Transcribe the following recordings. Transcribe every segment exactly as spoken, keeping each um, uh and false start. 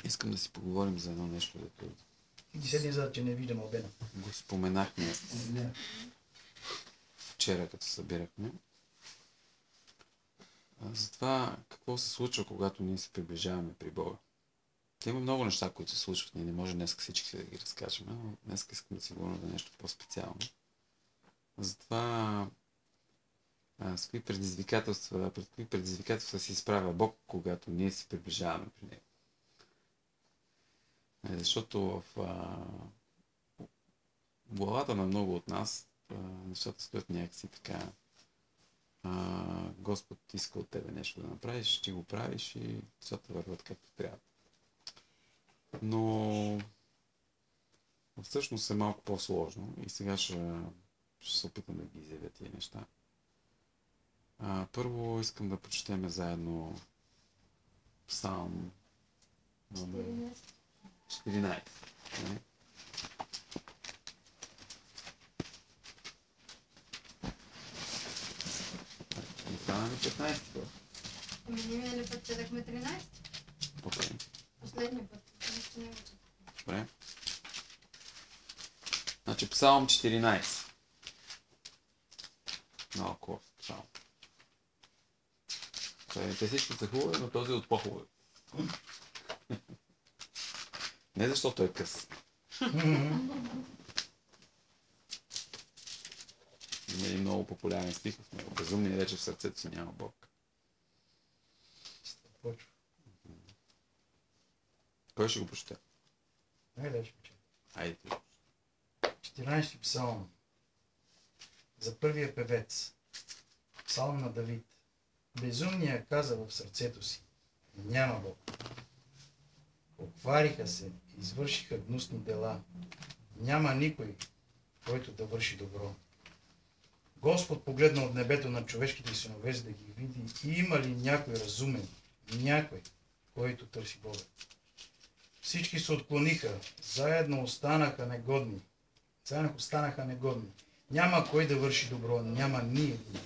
Искам да си поговорим за едно нещо, дето И седи за, че не виждам обена. го споменахме вчера, като се събирахме. А, за това какво се случва, когато ние се приближаваме при Бога. Те има много неща, които се случват. Ние не може днес всички да ги разкажем, но днес искам да си говорим за нещо по-специално. Затова а, с какви предизвикателства, пред какви предизвикателства се изправя Бог, когато ние се приближаваме при Него. Е, защото в а, главата на много от нас а, нещата стоят някакси така. А, Господ иска от тебе нещо да направиш, ти го правиш и нещата върват както трябва. Но всъщност е малко по-сложно и сега ще, ще се опитам да ги изявя тия неща. А, първо искам да прочетем заедно Псалм номер четиринайсет. Не? Не стана ли петнайсети път? Ами ние минали път четахме тринайсет. Окей. Последния път. Нищо не го четах. Добре. Значи Псалм четиринайсет. Много хубав псалм. Те всички са хубави, но този е от по-хубави. Не защото е къс. Има един много популярен стих в него. Безумни рече в сърцето си няма Бог. Почва. Кой ще го прочете? Айде, ще чета. Айде ти. четиринайсети псалм. За първия певец. Псалм на Давид. Безумният каза в сърцето си: няма Бог. Оквариха се, извършиха гнусни дела. Няма никой, който да върши добро. Господ погледна от небето на човешките синове, за да ги види, и има ли някой разумен, някой, който търси Бога. Всички се отклониха, заедно останаха негодни. Заедно останаха негодни. Няма кой да върши добро, няма ни един.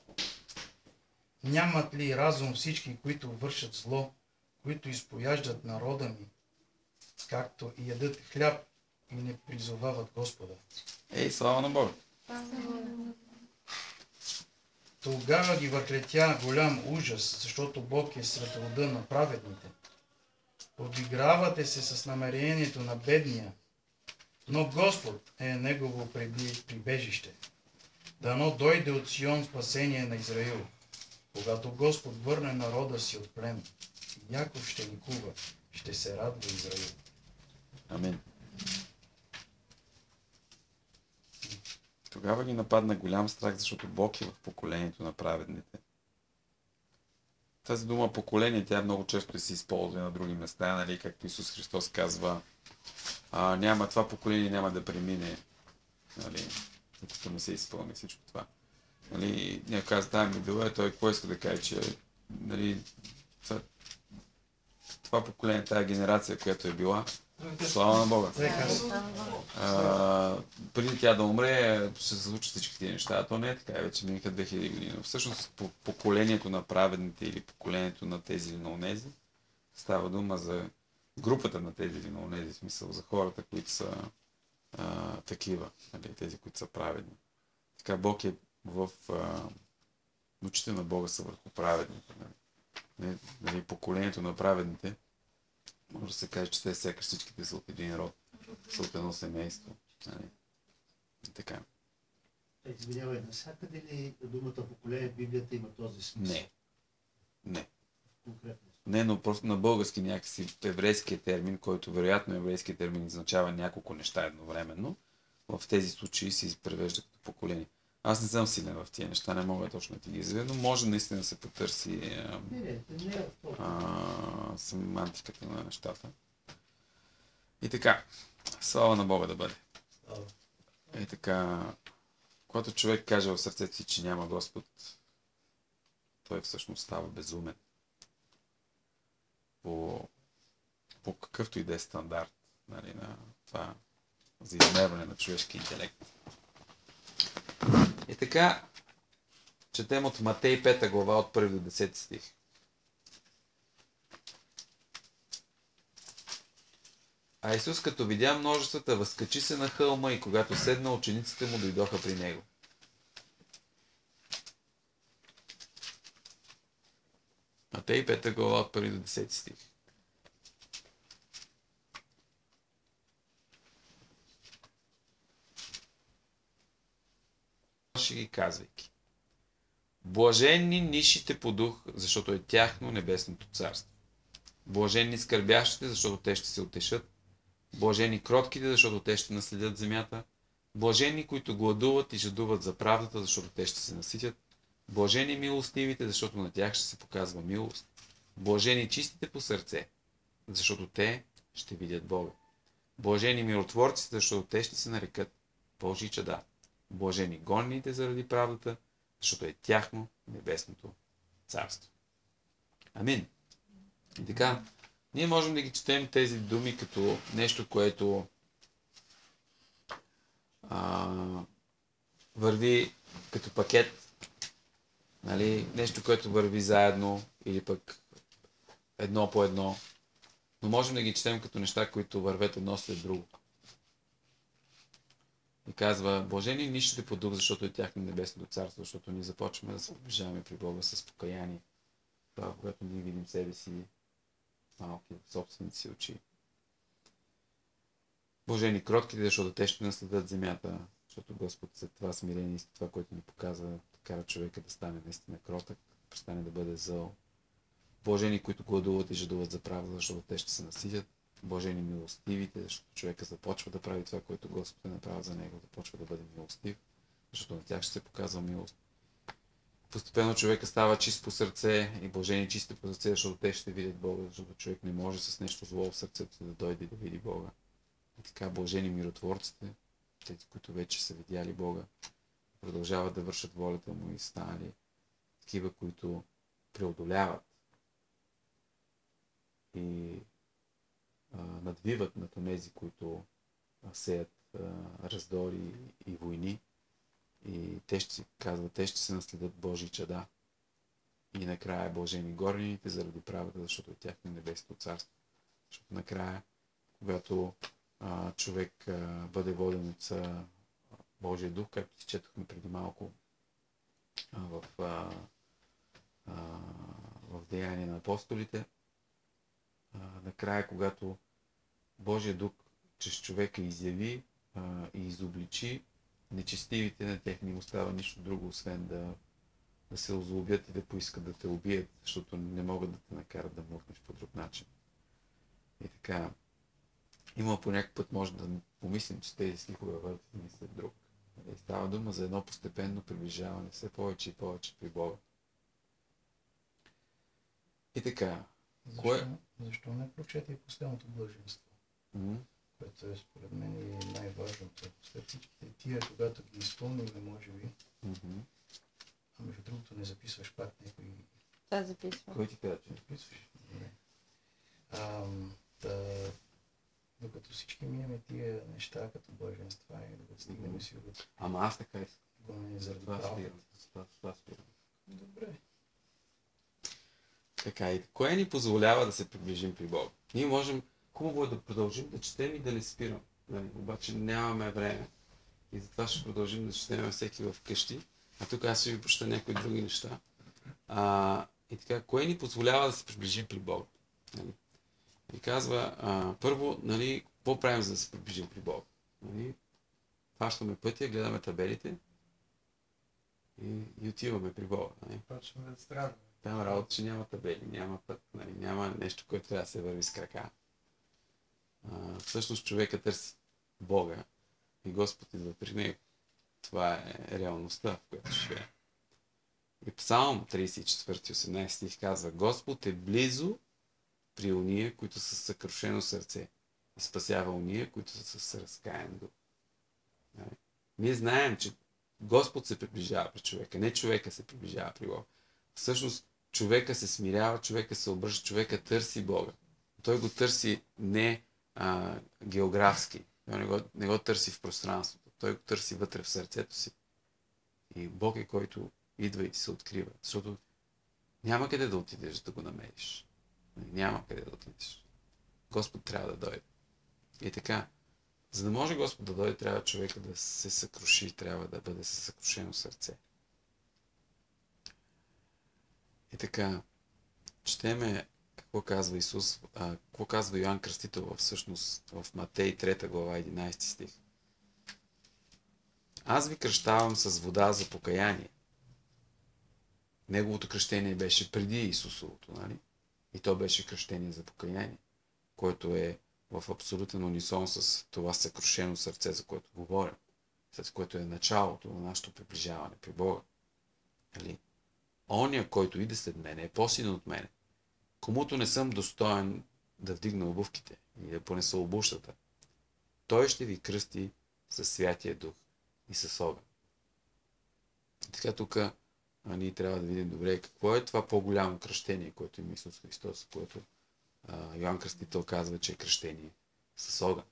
Нямат ли разум всички, които вършат зло, които изпояждат народа ми, както и ядат хляб и не призовават Господа? Ей, слава на Бога! Тогава ги въклетя голям ужас, защото Бог е сред рода на праведните. Подигравате се с намерението на бедния, но Господ е негово прибежище. Дано дойде от Сион спасение на Израил, когато Господ върне народа си от плен. Яков ще ликува, ще се радва Израил. Амин. Тогава ги нападна голям страх, защото Бог е в поколението на праведните. Тази дума поколение, тя много често се използва на други места, нали, както Исус Христос казва, а, няма това поколение, няма да премине, нали, докато не се изпълни всичко това. Нали, ние казва, тази ми дела, той какво иска да каже, че нали, това, това поколение, тази генерация, която е била, слава на Бога. А, преди тя да умре, ще се случат всички тези неща. А то не е така, вече минаха две хиляди години. Но всъщност поколението на праведните или поколението на тези или на онези става дума за групата на тези или на онези, в смисъл за хората, които са а, такива, нали, тези, които са праведни. Така Бог е в а, очите на Бога са върху праведните. Нали. Нали, поколението на праведните може да се каже, че те сякаш всичките са от един род, са от едно семейство. Нали? И така. Извинявай, навсякъде ли думата поколение в Библията има този смисъл? Не. Не. Конкретно. Не, но просто на български някакси еврейският термин, който вероятно еврейският термин означава няколко неща едновременно, в тези случаи се превежда като поколение. Аз не съм силен в тия неща, не мога точно да ти ги изведа, но може наистина да се потърси а, Не, не, не е а, семантиката на нещата. И така, слава на Бога да бъде. И така, когато човек каже в сърцето си, че няма Господ, той всъщност става безумен. По, по какъвто и да е стандарт, нали, на това за измерване на човешки интелект. И така, четем от Матей пета глава от първи до десети стих. А Исус, като видя множествата, възкачи се на хълма и когато седна, учениците му дойдоха при него. Матей пета глава от първи до десети стих. Ще ги казвайки. Блаженни нишите по дух, защото е тяхно небесното царство. Блаженни скърбящите, защото те ще се утешат. Блажени кротките, защото те ще наследят земята. Блажени, които гладуват и жадуват за правдата, защото те ще се наситят. Блажени милостивите, защото на тях ще се показва милост. Блажени чистите по сърце, защото те ще видят Бога. Блажени миротворците, защото те ще се нарекат Божии чада. Блажени гонните заради правдата, защото е тяхно небесното царство. Амин. И така, ние можем да ги четем тези думи като нещо, което а, върви като пакет, нали? Нещо, което върви заедно или пък едно по едно. Но можем да ги четем като неща, които вървят едно след друго. И казва, блажени нищите по дух, защото е тяхно небесното царство, защото ние започваме да се приближаваме при Бога с покаяние. Това, когато ние видим себе си малки в собствените си очи. Блажени кротките, защото те ще наследят земята, защото Господ след това смирение и това, което ни показва, кара човека да стане наистина кротък, да престане да бъде зъл. Блажени, които гладуват и жадуват за правда, защото те ще се наситят. Блажени милостивите, защото човека започва да прави това, което Господ е направил за него, започва да бъде милостив, защото на тях ще се показва милост. Постепенно човека става чист по сърце и блажени чисти по сърце, защото те ще видят Бога, защото човек не може с нещо зло в сърцето да дойде да види Бога. И така блажени миротворците, тези, които вече са видяли Бога, продължават да вършат волята му и станали такива, които преодоляват и а, надвиват над онези, които а, сеят а, раздори и войни. И те ще си казват, те ще се наследят Божии чада. И накрая блажени горнините заради правата, защото от тях е небесното царство. Защото накрая, когато а, човек а, бъде воден от а, Божия дух, както си четохме преди малко а, в, а, а, в Деяния на апостолите, а, накрая, когато Божия дух чрез човека изяви а, и изобличи нечестивите, на тях не им остава нищо друго, освен да, да се озлобят и да поискат да те убият, защото не могат да те накарат да мухнеш по друг начин. И така, има по някакъв път може да помислим, че тези стихове върват един след друг. И става дума за едно постепенно приближаване, все повече и повече при Бога. И така, Защо, кое... защо не прочете и последното блаженство? М? Което е според мен и най-важното. След всичките тия, когато ги изпълним, може би, Мгм. а между другото не записваш пак някой. Това записвам. Кой ти каза, че? Записваш? Добре. Ам, да, докато всички минем тия неща като блаженства и докато стигнем си до Ама аз така искам. гонени заради Това правда. спирам. Това, това спирам. Добре. Така и кое ни позволява да се приближим при Бога? Ние можем, хубаво е да продължим да четем и да не спирам. Нали? Обаче нямаме време. И затова ще продължим да четем всеки в къщи. А тук аз ще ви прочета някои други неща. А, и така, кое ни позволява да се приближим при Бога? Нали? И казва, а, първо, нали, какво правим за да се приближим при Бога? Нали? Фащаме пътя, гледаме табелите и, и отиваме при Бога. Нали? Почваме да страдаме. Там работа, че няма табели, няма път, нали, няма нещо, което трябва да се върви с крака. А, всъщност човека търси Бога и Господ идва при него. Това е реалността, в която живее. И Псалм тридесет и четвърти, осемнадесети стих казва: Господ е близо при уния, които са с съкрушено сърце, и спасява уния, които са с разкаян дух. Нали? Ние знаем, че Господ се приближава при човека, не човека се приближава при Бога. Всъщност човека се смирява, човека се обръща, човека търси Бога. Той го търси не а, географски, той не го, не го търси в пространството, той го търси вътре в сърцето си. И Бог е, който идва и ти се открива, защото няма къде да отидеш да го намериш. Няма къде да отидеш. Господ трябва да дойде. И така, за да може Господ да дойде, трябва човека да се съкруши, трябва да бъде със съкрушено сърце. И така, четеме какво казва Исус, а, какво казва Йоан Кръстител всъщност в Матей трета глава единайсети стих. Аз ви кръщавам с вода за покаяние. Неговото кръщение беше преди Исусовото, нали? И то беше кръщение за покаяние, което е в абсолютен унисон с това съкрушено сърце, за което говорим, с което е началото на нашето приближаване при Бога. Нали? Оня, който иде след мене, е по-силен от мене, комуто не съм достоен да вдигна обувките и да понеса обущата. Той ще ви кръсти със Святия Дух и с огън. И така тук ние трябва да видим добре какво е това по-голямо кръщение, което има Исус Христос, което а, Йоан Кръстител казва, че е кръщение с огън.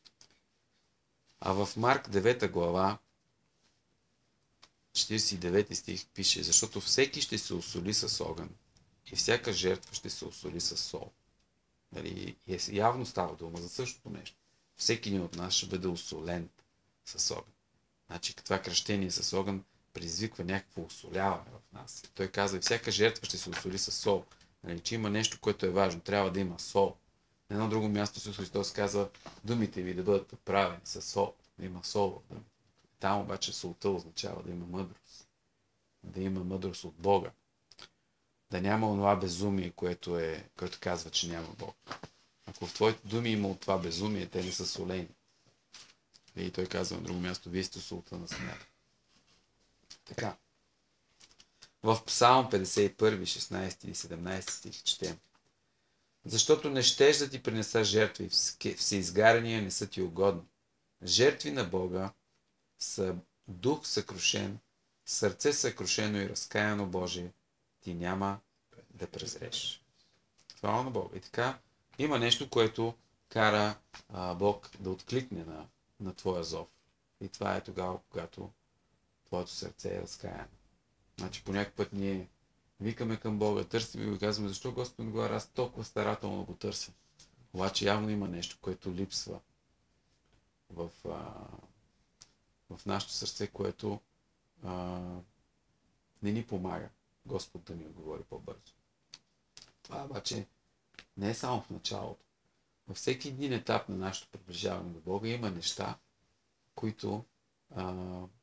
А в Марк девета глава четирийсет и девети стих пише: защото всеки ще се осоли с огън и всяка жертва ще се осоли с сол. Нали? И явно става дума за същото нещо. Всеки един от нас ще бъде осолен с огън. Значи това кръщение с огън предизвиква някакво осоляване в нас. Той казва, всяка жертва ще се осоли с сол. Нали, че има нещо, което е важно. Трябва да има сол. На едно друго място Исус Христос казва, думите ви да бъдат подправени с сол. Да има сол в думите. Там обаче солта означава да има мъдрост. Да има мъдрост от Бога. Да няма онова безумие, което, е, което казва, че няма Бог. Ако в твоите думи има от това безумие, те не са солени. И той казва на друго място, вие сте солта на земята. Така. В Псалм петдесет и първи, шестнайсети и седемнайсети стих четем. Защото не щеш да ти принеса жертви, всеизгарения не са ти угодни. Жертви на Бога са дух съкрушен, сърце съкрушено и разкаяно Божие, ти няма да презреш. Слава на Бога. И така, има нещо, което кара а, Бог да откликне на, на твоя зов. И това е тогава, когато твоето сърце е разкаяно. Значи по някакъв път ние викаме към Бога, търсим и го казваме, защо Господ го аз толкова старателно го търся. Обаче явно има нещо, което липсва в, а, в нашето сърце, което а, не ни помага Господ да ни отговори по-бързо. Това обаче не е само в началото. Във всеки един етап на нашето приближаване до Бога има неща, които, а,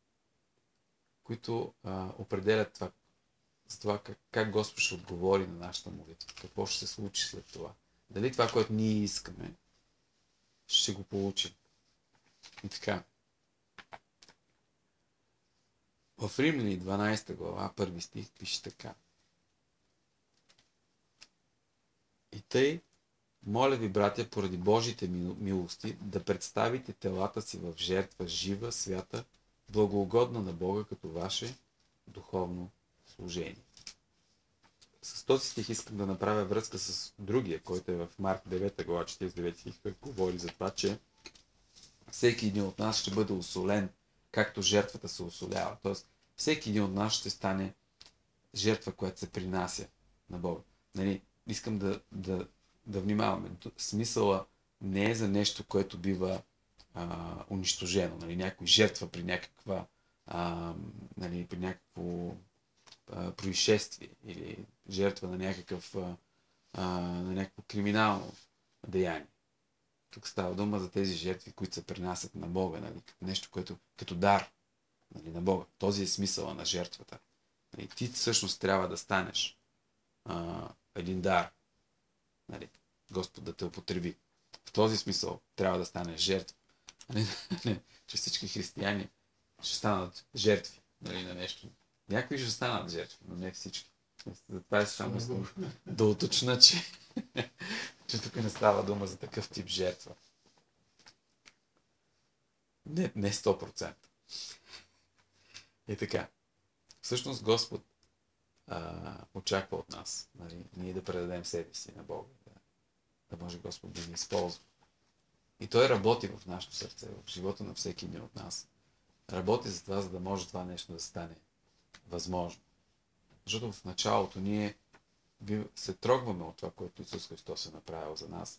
които а, определят това, за това как, как Господ ще отговори на нашата молитва. Какво ще се случи след това. Дали това, което ние искаме, ще го получим. И така. В Римляни дванайсета глава, първи стих, пише така. И тъй, моля ви, братя, поради Божите милости, да представите телата си в жертва жива, свята, благоугодна на Бога, като ваше духовно служение. С този стих искам да направя връзка с другия, който е в Марк девета глава, четирийсет и девети стих, който говори за това, че всеки един от нас ще бъде осолен, както жертвата се осолява. Тоест, всеки един от нас ще стане жертва, която се принася на Бога. Нали, искам да, да, да внимаваме. Смисъла не е за нещо, което бива а, унищожено. Нали, някой жертва при някаква а, нали, при някакво а, происшествие или жертва на някакъв а, а, на някакво криминално деяние. Тук става дума за тези жертви, които се принасят на Бога, нали, нещо, което като дар, нали, на Бога. Този е смисъла на жертвата. Нали, ти всъщност трябва да станеш а, един дар. Нали, Господ да те употреби. В този смисъл трябва да станеш жертва. Нали, че всички християни ще станат жертви, нали, на нещо. Някои ще станат жертви, но не всички. Затова е само да, да уточна, че, че тук не става дума за такъв тип жертва. Не, не сто процента. И така. Всъщност Господ а, очаква от нас, нали, ние да предадем себе си на Бога, да, да може Господ да ни използва. И Той работи в нашето сърце, в живота на всеки един от нас. Работи за това, за да може това нещо да стане възможно. Защото в началото ние се трогваме от това, което Исус Христос е направил за нас.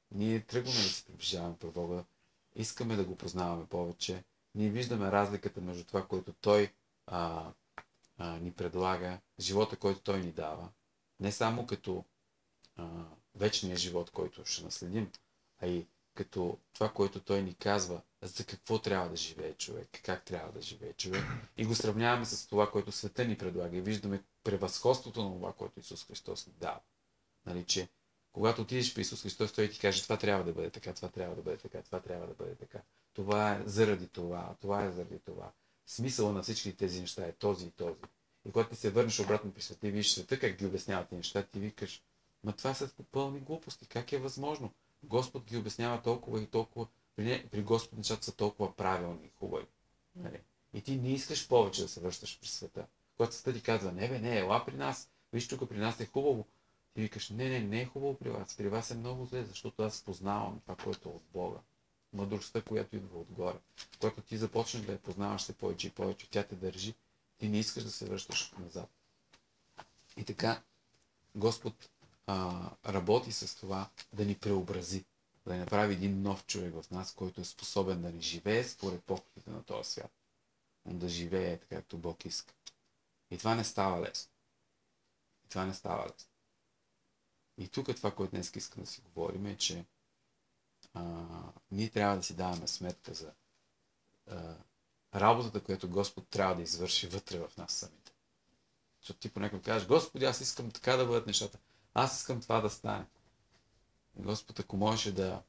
Ние тръгваме да се приближаваме при Бога, искаме да го познаваме повече, ние виждаме разликата между това, което Той а, а, ни предлага, живота, който Той ни дава, не само като а, вечния живот, който ще наследим, а и като това, което Той ни казва, за какво трябва да живее човек, как трябва да живее човек. И го сравняваме с това, което света ни предлага и виждаме превъзходството на това, което Исус Христос ни дава. Нали, че когато отидеш при Исус Христос, Той ти каже, това трябва да бъде така, това трябва да бъде така, това трябва да бъде така. Това е заради това, това е заради това. Смисъла на всички тези неща е този и този. И когато ти се върнеш обратно при света и виждаш света, как ги обясняват тези неща, ти викаш, ма това са пълни глупости, как е възможно? Господ ги обяснява толкова и толкова, при, не, при Господ нещата са толкова правилни и хубави. Нали? И ти не искаш повече да се връщаш при света. Когато света ти казва, не бе, не, ела при нас, виж тук при нас е хубаво. Ти викаш, не, не, не е хубаво при вас. При вас е много зле, защото аз познавам това, което е от Бога. Мъдростта, която идва отгоре. Когато ти започнеш да я познаваш се повече и повече, тя те държи, ти не искаш да се връщаш назад. И така, Господ а, работи с това да ни преобрази, да ни направи един нов човек в нас, който е способен да ни живее според похотите на този свят. Да живее така, както Бог иска. И това не става лесно. И това не става лесно. И тук това, което днес искам да си говорим, е, че а, ние трябва да си даваме сметка за а, работата, която Господ трябва да извърши вътре в нас самите. Защото ти понякога кажеш, Господи, аз искам така да бъдат нещата. Аз искам това да стане. И Господ, ако можеше да,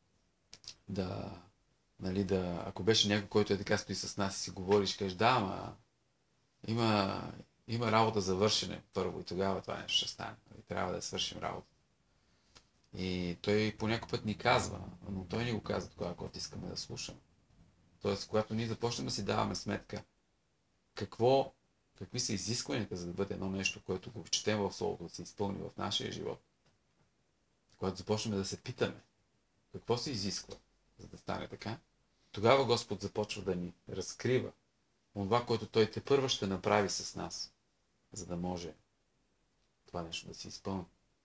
да, нали, да, ако беше някой, който е така стои с нас и си говориш, ще кажеш, да, ама има, има работа за вършене първо и тогава това нещо ще стане. И трябва да свършим работа. И той по някой път ни казва, но той ни го казва тогава, когато искаме да слушаме. Тоест, когато ние започнем да си даваме сметка какво, какви са изискванията, за да бъде едно нещо, което го четем в Словото, да се изпълни в нашия живот. Когато започнем да се питаме какво се изисква, за да стане така, тогава Господ започва да ни разкрива това, което Той тепърва ще направи с нас, за да може това нещо да се изпълни.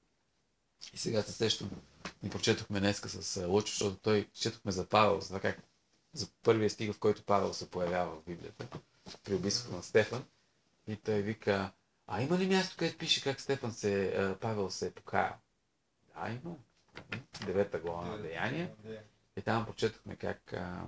И сега се сещам, ни прочетохме днеска с Лъчо, защото той четохме за Павел, за това как за първия стих, в който Павел се появява в Библията, при убийството на Стефан. И той вика, а има ли място, където пише как Стефан се, Павел се е покаял? Да, има. Девета глава на Деяния. И там прочетохме как а,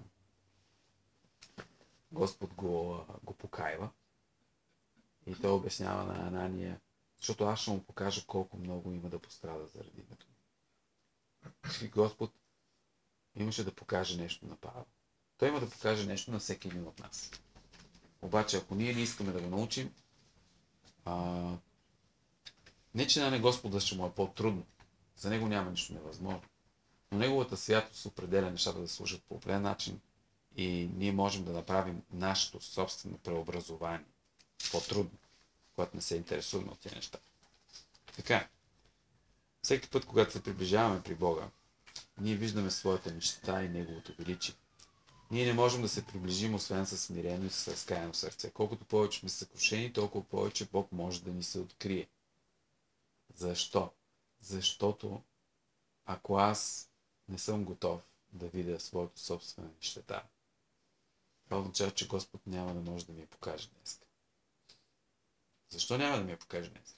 Господ го, го покайва. И той обяснява на Анания, защото аз ще му покажа колко много има да пострада заради името ми. И Господ имаше да покаже нещо на Павел. Той има да покаже нещо на всеки един от нас. Обаче, ако ние не искаме да го научим, а, не че на не Господа ще му е по-трудно. За него няма нищо невъзможно. Но неговата святост определя нещата да служат по определен начин и ние можем да направим нашето собствено преобразование по-трудно, когато не се интересуваме от тези неща. Така, всеки път, когато се приближаваме при Бога, ние виждаме своята нищета и Неговото величие. Ние не можем да се приближим, освен със смирено и с разкаяно сърце. Колкото повече сме съкрушени, толкова повече Бог може да ни се открие. Защо? Защото ако аз не съм готов да видя своето собствена нищета, това означава, че Господ няма да може да ми я покаже днес. Защо няма да ми я покаже днес?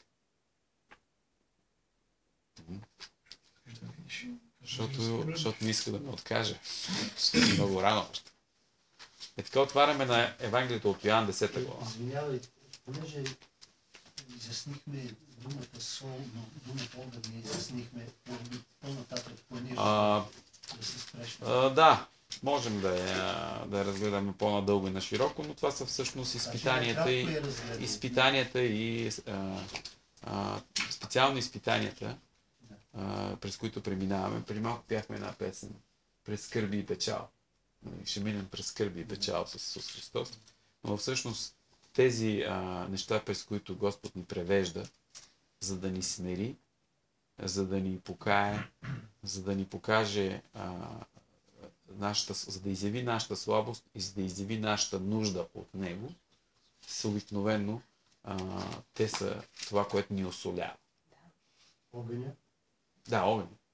Защото, защото не иска да ме откаже. Много рано още. И така отваряме на Евангелието от Йоан десета глава. Извинявай, понеже изяснихме думата сол, но думата огън не изяснихме, по-нататък планираме да се спреш. А, да, можем да я, да я разгледаме по-надълго и на широко, но това са всъщност изпитанията и, изпитанията и а, а, специално изпитанията, а, през които преминаваме. Преди малко пяхме една песен през скърби и печал. Ще минем през скърби и печал с Исус Христос. Но всъщност тези а, неща, през които Господ ни превежда, за да ни смери, за да ни покае, за да ни покаже, а, нашата, за да изяви нашата слабост и за да изяви нашата нужда от Него, са обикновено а, те са това, което ни осолява. Огъня? Да, огън.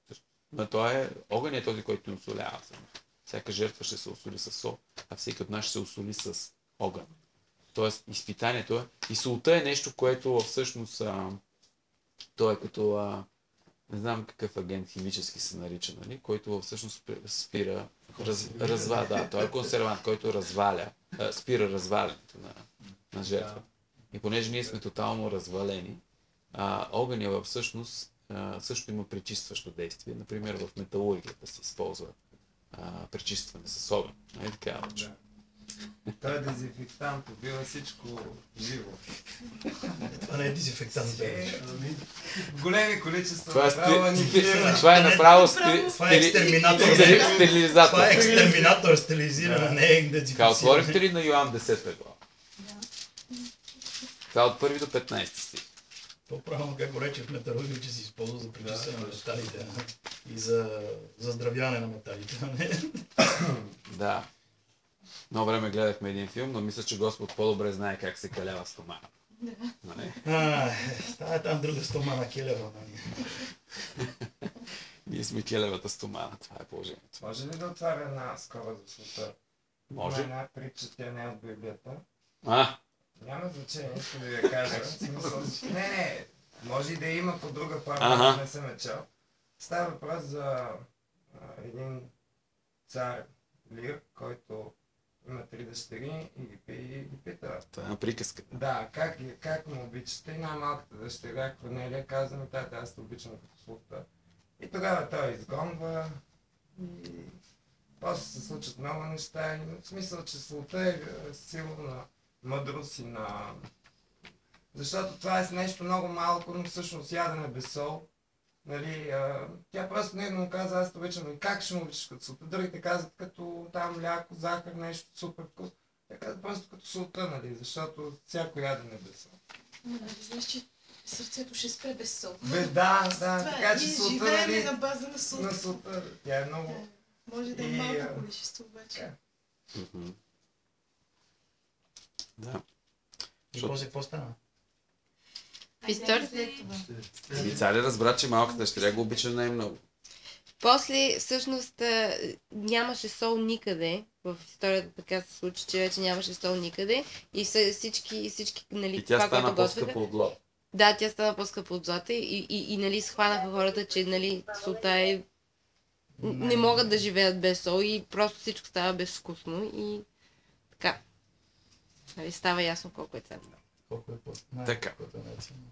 Но той е, огън е този, който ни осолява. Всяка жертва ще се осоли с сол, а всеки от нас ще се осоли с огън. Тоест, изпитанието е. И солта е нещо, което всъщност а, той е като, а, не знам какъв агент химически се нарича, нали? Който всъщност спира, раз, разваля, да, той е консервант, който разваля, а, спира развалянето на, на жертва. И понеже ние сме тотално развалени, а, огъня всъщност а, също има пречистващо действие. Например, в металургията се използва а, пречистване с огън. Нали така? Да. Той е дезинфектант, убива всичко живо. Това не е дезинфектант. Е, големи количества Това е, направо сте- анихилира. това е направо стили- Това е екстерминатор. стили- стерилизатор. Това е екстерминатор, стилизиран, не е Така, дезинфекция. отворихте ли на Йоан десета глава? Това е от първи до петнайсети стих. То правилно как го рече в металургия, че се използва за пречистване на металите и за заздравяване на металите. а не? Да. Много време гледахме един филм, но мисля, че Господ по-добре знае как се калява стомана. Нали? А, това е там друга стомана келева. нали? Ние сме келевата стомана, това е положението. Може ли да отваря една скоба за света? Има Може. една притча, тя не е от Библията. А, Няма значение, искам да ви я кажа. В смисъл, не, не, може и да има по друга форма, Ага. не съм я чел. Става въпрос за а, един цар Лир, който има три дъщери и ги, пи- и ги пита. това е на приказка. Да, как, ли- как му обичате? И най-малката дъщеря Корнелия каза ми, тата, аз те обичам като слугта. И тогава той изгонва и после се случат много неща. И в смисъл, че слугта е е силна мъдрост и на... Защото това е с нещо много малко, но всъщност ядене без сол. Нали, а, тя просто не му каза, аз те обичам. И как ще му обичаш като слугта? Другите казват като там мляко, захар, нещо супер вкус. Тя каза просто като солта, нали, защото всяко ядене без сол. Ама, нали знаеш, че сърцето ще спре без сол. Бе, да, да, Това така е, че ние солта, живеем нали, на база на сол. на солта, тя е много... Да. Може да е И, а, малко количество, обаче. така. Мгм. Да. И после какво стана? В историята след това. И царя разбра, че малката дъщеря го обича най-много. После, всъщност, а, нямаше сол никъде. В историята така се случи, че вече нямаше сол никъде. И са, всички, всички, нали, И тя това, стана което по-скъпа готвеха. от зло. Да, тя стана по-скъпа от злата и, и, и, нали, схванаха хората, че, нали, солта е... не могат да живеят без сол и просто всичко става безвкусно и така. Нали, става ясно колко е ценно. Колко е по... Така. колко е най-ценно.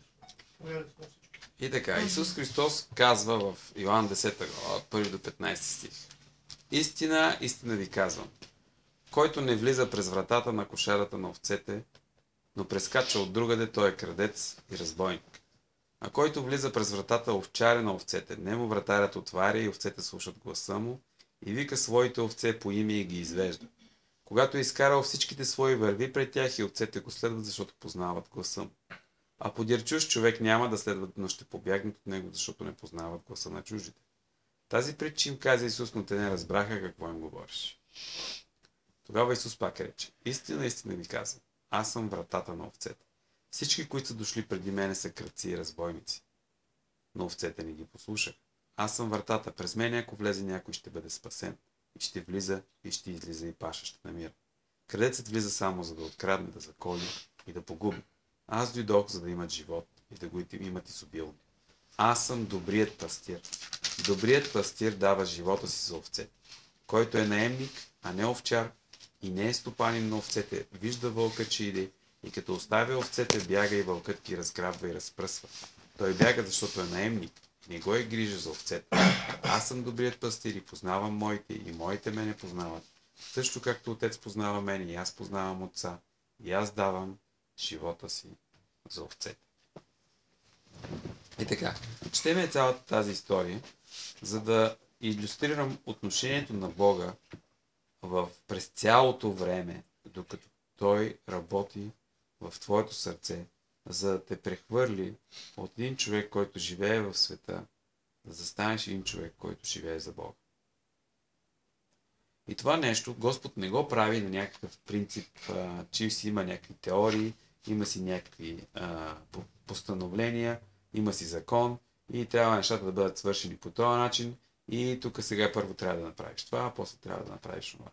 И така, Исус Христос казва в Йоан десета глава, от първи до петнайсети стих. Истина, истина ви казвам. Който не влиза през вратата на кошарата на овцете, но прескача от другаде, той е крадец и разбойник. А който влиза през вратата овчаря на овцете, нему вратарят отваря и овцете слушат гласа му и вика своите овце по име и ги извежда. Когато е изкарал всичките свои, върви пред тях и овцете го следват, защото познават гласа му. А подирчущ човек няма да следват, но ще побягнат от него, защото не познават гласа на чуждите. Тази притча им каза Исус, но те не разбраха какво им говориш. Тогава Исус пак рече: истина, истина ви казвам, аз съм вратата на овцете. Всички, които са дошли преди мене, са крадци и разбойници. Но овцете не ги послушах. Аз съм вратата. През мен, ако влезе някой, ще бъде спасен. И ще влиза, и ще излиза, и паша ще намира. Крадецът влиза само за да открадне, да заколи и да погуби. Аз дойдох, за да имат живот и да го имат изобилно. Аз съм добрият пастир. Добрият пастир дава живота си за овцете. Който е наемник, а не овчар, и не е стопанин на овцете, вижда вълка, че иде, и като оставя овцете, бяга и вълкът ги разграбва и разпръсва. Той бяга, защото е наемник, не го е грижа за овцете. Аз съм добрият пастир и познавам моите, и моите мене познават. Също както отец познава мен, и аз познавам отца, и аз давам живота си за овцете. И така, четеме цялата тази история, за да илюстрирам отношението на Бога в, през цялото време, докато Той работи в твоето сърце, за да те прехвърли от един човек, който живее в света, да застанеш един човек, който живее за Бога. И това нещо Господ не го прави на някакъв принцип, а, че си има някакви теории, има си някакви а, постановления, има си закон и трябва нещата да бъдат свършени по този начин и тук сега първо трябва да направиш това, а после трябва да направиш това.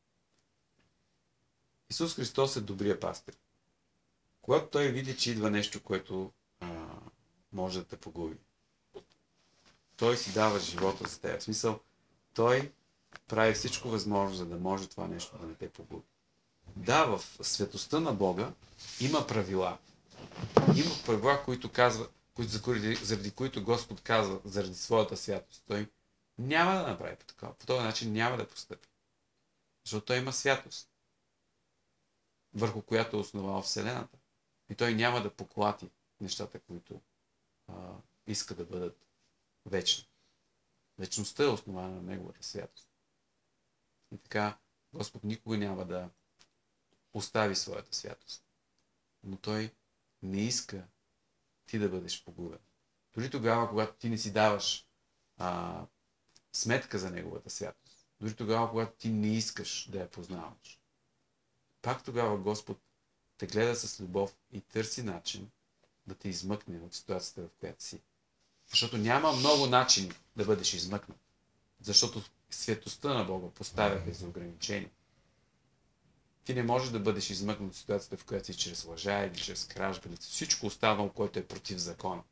Исус Христос е добрия пастир. Когато той види, че идва нещо, което а, може да те погуби, той си дава живота за теб. В смисъл, той прави всичко възможно, за да може това нещо да не те погуби. Да, в светостта на Бога има правила. Има правила, които казва, които, заради, заради които Господ казва, заради своята святост. Той няма да направи по такова. По този начин няма да постъпи. Защото той има святост, върху която е основал Вселената. И той няма да поклати нещата, които а, иска да бъдат вечни. Вечността е основана на неговата святост. И така, Господ никога няма да остави своята святост. Но той не иска ти да бъдеш погубен. Дори тогава, когато ти не си даваш а, сметка за неговата святост. Дори тогава, когато ти не искаш да я познаваш. Пак тогава Господ те гледа с любов и търси начин да те измъкне от ситуацията, в която си. Защото няма много начини да бъдеш измъкнат. Защото светостта на Бога поставя тези ограничения. Ти не можеш да бъдеш измъкнат от ситуацията, в която си чрез лъжа или чрез кражба или всичко останало, което е против закона.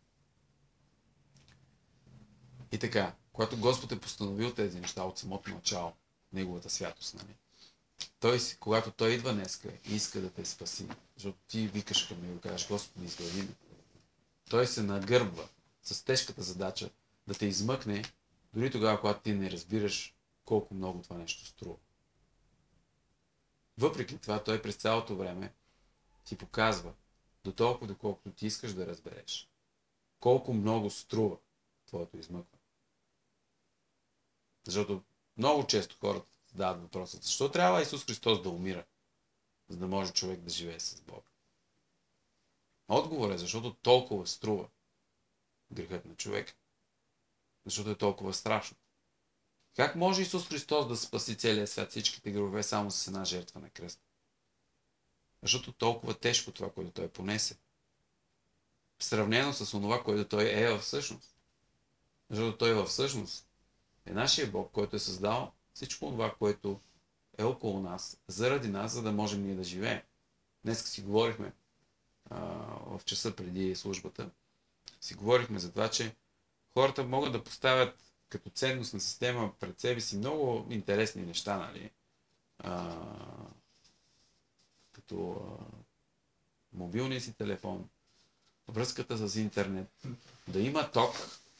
И така, когато Господ е постановил тези неща от самото начало, неговата святост, нали? Той, когато той идва днеска и иска да те спаси, защото ти викаш към него и кажеш, Господи, избави ме. Той се нагърбва с тежката задача да те измъкне, дори тогава, когато ти не разбираш колко много това нещо струва. Въпреки това, той през цялото време ти показва, до толкова, доколкото ти искаш да разбереш, колко много струва твоето измъкване. Защото много често хората задават въпросът, защо трябва Исус Христос да умира, за да може човек да живее с Бога? Отговор е, защото толкова струва грехът на човека. Защото е толкова страшно. Как може Исус Христос да спаси целия свят, всичките грехове, само с една жертва на кръст? Защото толкова тежко това, което той понесе. Сравнено с онова, което той е във всъщност. Защото той във всъщност е нашия Бог, който е създал всичко това, което е около нас, заради нас, за да можем ние да живеем. Днес си говорихме а, в часа преди службата, си говорихме за това, че хората могат да поставят като ценностна система пред себе си много интересни неща, нали? А, като а, мобилния си телефон, връзката с интернет, да има ток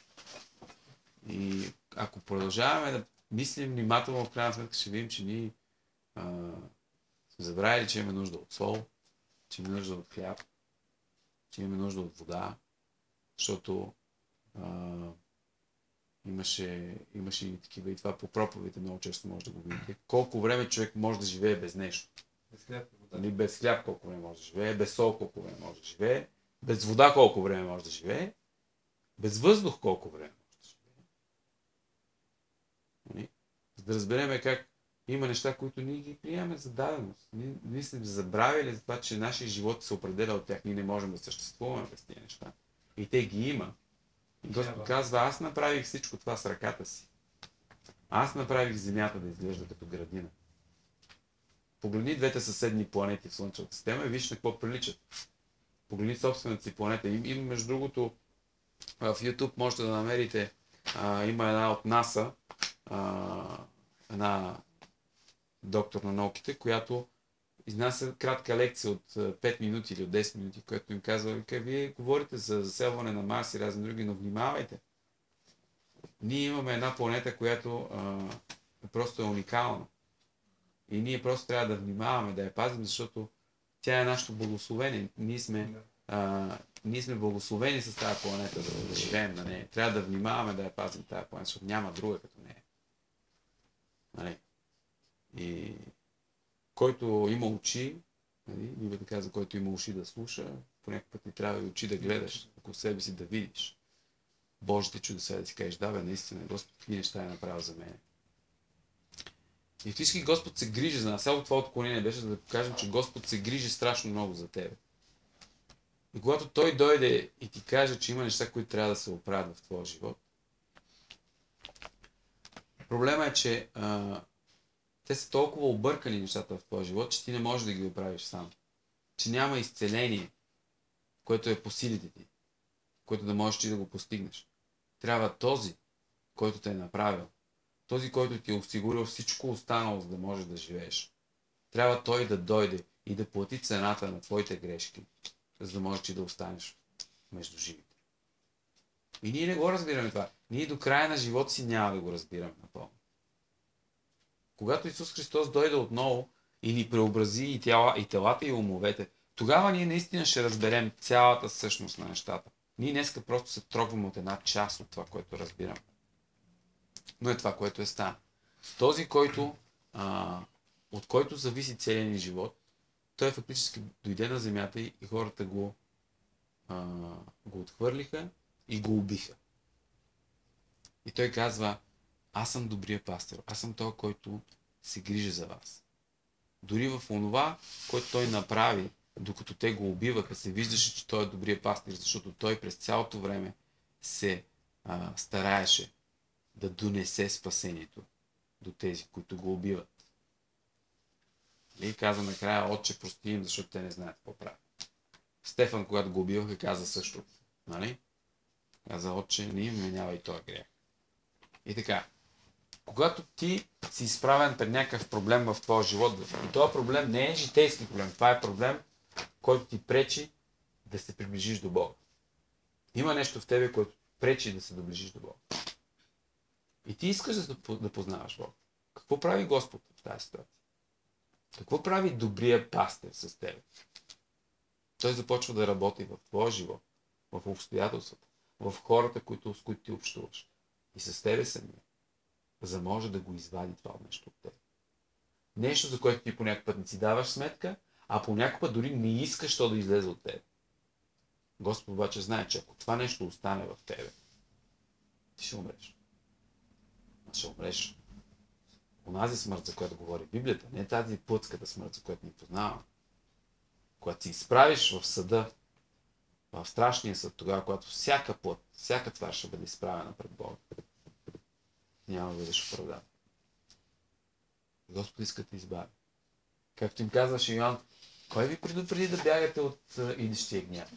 и ако продължаваме да мислим внимателно, в крайна сметка ще видим, че ние а, сме забравили, че имаме нужда от сол, че имаме нужда от хляб, че имаме нужда от вода, защото а, имаше, имаше и такива, и това по проповедите много често може да го видите. Колко време човек може да живее без нещо. Без хляб и вода. Нали, без хляб колко време може да живее, без сол колко време може да живее, без вода колко време може да живее, без въздух колко време може да живее. Нали? За да разбереме как има неща, които ние ги приемаме за даденост. Ние, ние сме забравили за това, че нашия живот се определя от тях. Ние не можем да съществуваме без тези неща. И те ги има. И Господ казва, аз направих всичко това с ръката си. Аз направих земята да изглежда като градина. Погледни двете съседни планети в Слънчевата система и виж на какво приличат. Погледни собствената си планета. Им, им между другото, в YouTube можете да намерите, а, има една от НАСА, а, една доктор на науките, която изнася кратка лекция от пет минути или от десет минути, която им казва, вика, вие говорите за заселване на Марс и разни други, но внимавайте. Ние имаме една планета, която а, просто е уникална. И ние просто трябва да внимаваме, да я пазим, защото тя е нашето благословение. Ние сме, а, ние сме благословени с тази планета, да, да живеем на нея. Трябва да внимаваме да я пазим тази планета, защото няма друга като нея. Нали? И който има очи, нали, Библията казва, който има уши да слуша, по някакъв път ни трябва и очи да гледаш, около себе си да видиш Божите чудеса, да си кажеш, да бе, наистина, Господ какви неща е направил за мен. И всички Господ се грижи за нас. Цялото това отклонение беше, за да покажем, че Господ се грижи страшно много за тебе. И когато той дойде и ти каже, че има неща, които трябва да се оправят в твоя живот, проблема е, че а, те са толкова объркани нещата в твоя живот, че ти не можеш да ги оправиш сам. Че няма изцеление, което е по силите ти, което да можеш ти да го постигнеш. Трябва този, който те е направил. Този, който ти е осигурил всичко останало, за да можеш да живееш. Трябва той да дойде и да плати цената на твоите грешки, за да можеш ти да останеш между живите. И ние не го разбираме това. Ние до края на живота си няма да го разбираме напълно. Когато Исус Христос дойде отново и ни преобрази и, тяла, и телата и умовете, тогава ние наистина ще разберем цялата същност на нещата. Ние днеска просто се трогваме от една част от това, което разбираме. Но е това, което е стана. Този, който, а, от който зависи целият ни живот, той фактически дойде на земята и хората го, а, го отхвърлиха и го убиха. И той казва, аз съм добрия пастир, аз съм той, който се грижи за вас. Дори в онова, което той направи, докато те го убиваха, се виждаше, че той е добрия пастир, защото той през цялото време се а, стараеше да донесе спасението до тези, които го убиват. И каза накрая, Отче, прости им, защото те не знаят какво правят. Стефан, когато го убиваха, каза също. Нали? Каза, Отче, не им вменявай този грях. И така, когато ти си изправен пред някакъв проблем в твоя живот, и този проблем не е житейски проблем, това е проблем, който ти пречи да се приближиш до Бога. Има нещо в тебе, което пречи да се доближиш до Бога. И ти искаш да, да познаваш Бога. Какво прави Господ в тази ситуация? Какво прави добрия пастир с тебе? Той започва да работи в твоя живот, в обстоятелствата, в хората, които, с които ти общуваш. И с тебе самия, за да може да го извади това нещо от тебе. Нещо, за което ти по някакъв път не си даваш сметка, а по някакъв път дори не искаш то да излезе от тебе. Господ обаче знае, че ако това нещо остане в тебе, ти ще умреш. Ще умреш. Онази смърт, за която говори Библията, не тази плътската смърт, за която ни познаваме. Когато си изправиш в съда, в страшния съд, тогава, когато всяка плът, всяка твар ще бъде изправена пред Бога, няма да бъдеш оправдан. Господ иска да те избави. Както им казваше Йоан, кой ви предупреди да бягате от uh, идещия гняв?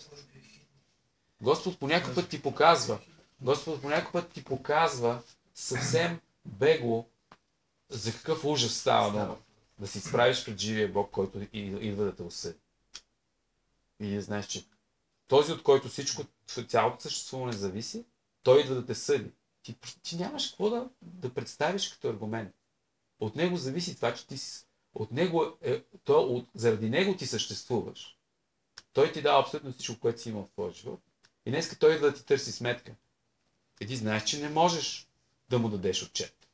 Господ по някой път ти показва, Господ по някой път ти показва съвсем бегло за какъв ужас става дума. Да се изправиш пред живия Бог, който идва да те осъди. И да знаеш, че този, от който всичко, цялото съществуване зависи, той идва да те съди. Ти, ти нямаш какво да, да представиш като аргумент. От него зависи това, че ти си... От него е, то, от, заради него ти съществуваш. Той ти дава абсолютно всичко, което си имал в твоя живот. И днеска той идва да ти търси сметка. И ти знаеш, че не можеш да му дадеш отчет.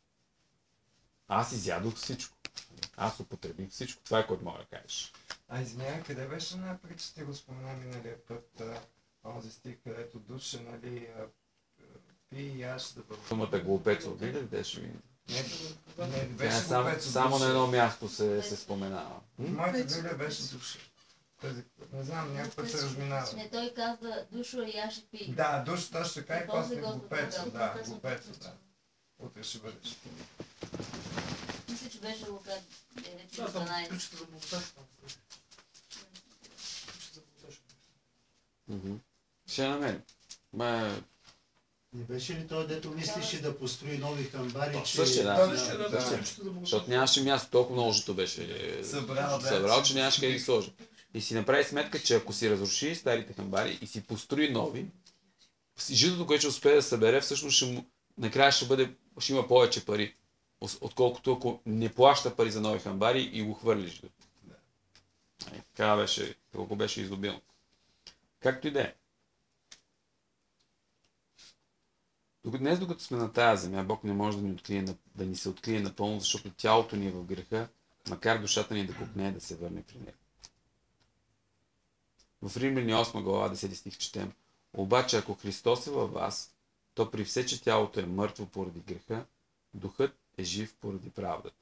Аз изядох всичко. Аз употребих всичко. Това е което мога да кажеш. А извиня, къде беше на притчите, го спомена миналия път, онзи стих, където душа, нали, а, пи и аз да бъда. Думата глупец от видя, къде ще види? Не, не беше Тя само, глупец от само душа. на едно място се, се споменава. Моята Библия беше душа. Тази, не знам, някой път се разминава. Не, той казва душо и аз ще пи. Да, душа, точно така и И после после Господ глупеца, казва, да, после глупеца, глупеца. да. Утре ще бъдеш. Мисля, че беше Лука девет Да, там дванайсет. ключите за монтаж. там. Ключите за монтаж. Ще намерим. Ма, Не беше ли той, дето мислеше да построи нови хамбари? То, че- същия, да. Да, Същия, да, да. да, ключите за монтаж. защото нямаше място, толкова много жито беше Събрал, да. събрал, че нямаше къде да ги сложи. И си направи сметка, че ако си разруши старите хамбари и си построи нови, житото, което ще успее да събере, всъщност ще му, накрая ще бъде, ще има повече пари, отколкото ако не плаща пари за нови хамбари и го хвърли житото. И така беше, колко беше изобилно. Както и да е. Днес, докато сме на тази земя, Бог не може да ни, открие, да ни се открие напълно, защото тялото ни е в греха, макар душата ни да копне да се върне при него. В Римляни осма глава, десети стих четем: обаче ако Христос е във вас, то при все, че тялото е мъртво поради греха, духът е жив поради правдата.